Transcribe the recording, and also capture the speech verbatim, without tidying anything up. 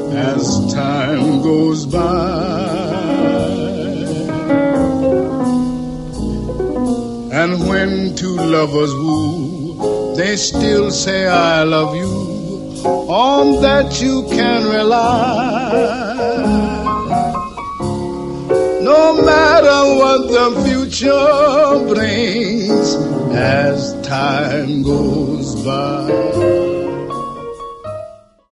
as time goes by. And when two lovers woo, they still say I love you, on that you can rely. No matter what the future brings as time goes by.